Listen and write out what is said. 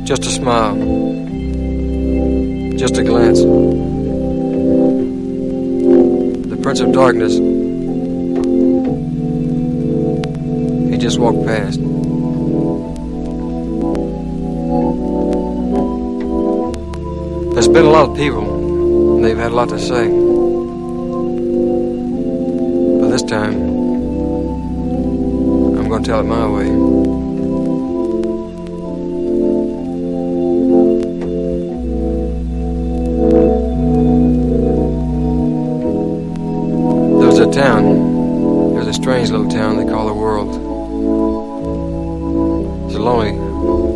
Just a smile, just a glance. The Prince of Darkness, he just walked past. There's been a lot of people, and they've had a lot to say. But this time, I'm going to tell it my way. There's a town, there's a strange little town they call the world. It's a lonely